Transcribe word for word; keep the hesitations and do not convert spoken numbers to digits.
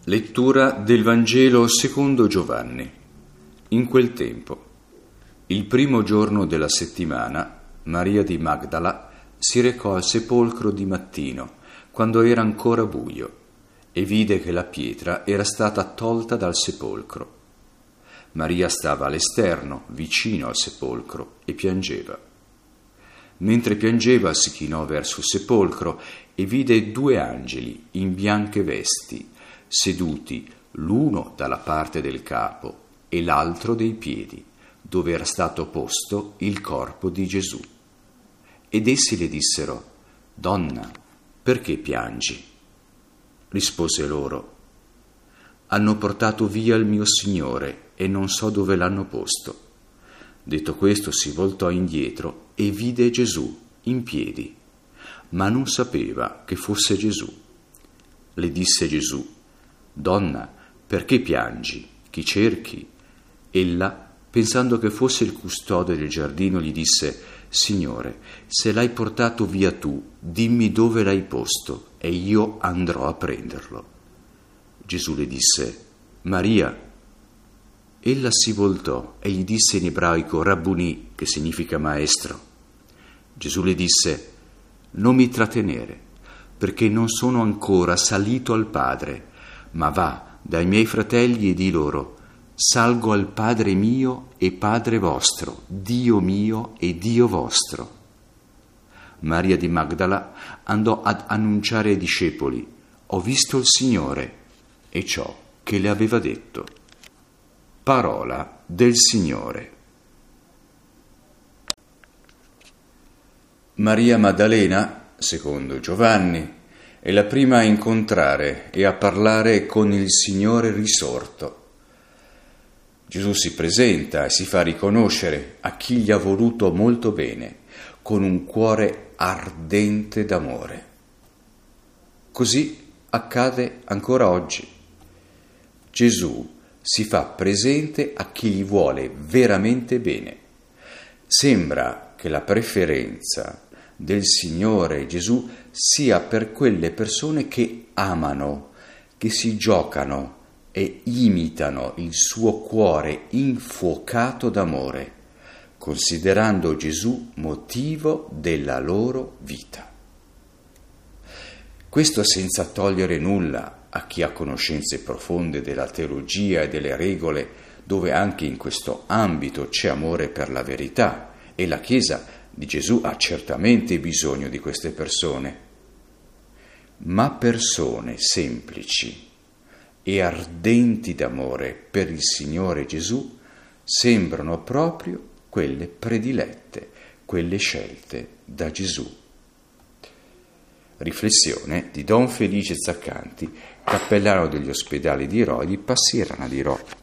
Lettura del Vangelo secondo Giovanni. In quel tempo, il primo giorno della settimana, Maria di Magdala si recò al sepolcro di mattino, quando era ancora buio, e vide che la pietra era stata tolta dal sepolcro. Maria stava all'esterno, vicino al sepolcro, e piangeva. Mentre piangeva si chinò verso il sepolcro e vide due angeli in bianche vesti, seduti l'uno dalla parte del capo e l'altro dei piedi, dove era stato posto il corpo di Gesù. Ed essi le dissero: «Donna, perché piangi?» Rispose loro: «Hanno portato via il mio Signore e non so dove l'hanno posto». Detto questo si voltò indietro e vide Gesù in piedi, ma non sapeva che fosse Gesù. Le disse Gesù: «Donna, perché piangi? Chi cerchi?» Ella, pensando che fosse il custode del giardino, gli disse: «Signore, se l'hai portato via tu, dimmi dove l'hai posto e io andrò a prenderlo». Gesù le disse: «Maria». Ella si voltò e gli disse in ebraico Rabbuni, che significa maestro. Gesù le disse: «Non mi trattenere, perché non sono ancora salito al Padre, ma va dai miei fratelli e di loro: salgo al Padre mio e Padre vostro, Dio mio e Dio vostro». Maria di Magdala andò ad annunciare ai discepoli: «Ho visto il Signore», e ciò che le aveva detto. Parola del Signore. Maria Maddalena, secondo Giovanni, è la prima a incontrare e a parlare con il Signore risorto. Gesù si presenta e si fa riconoscere a chi gli ha voluto molto bene, con un cuore ardente d'amore. Così accade ancora oggi. Gesù si fa presente a chi gli vuole veramente bene. Sembra che la preferenza del Signore Gesù sia per quelle persone che amano, che si giocano e imitano il suo cuore infuocato d'amore, considerando Gesù motivo della loro vita. Questo senza togliere nulla a chi ha conoscenze profonde della teologia e delle regole, dove anche in questo ambito c'è amore per la verità, e la Chiesa di Gesù ha certamente bisogno di queste persone. Ma persone semplici e ardenti d'amore per il Signore Gesù sembrano proprio quelle predilette, quelle scelte da Gesù. Riflessione di Don Felice Zaccanti, cappellano degli ospedali di Rho e di Passirana di Rho.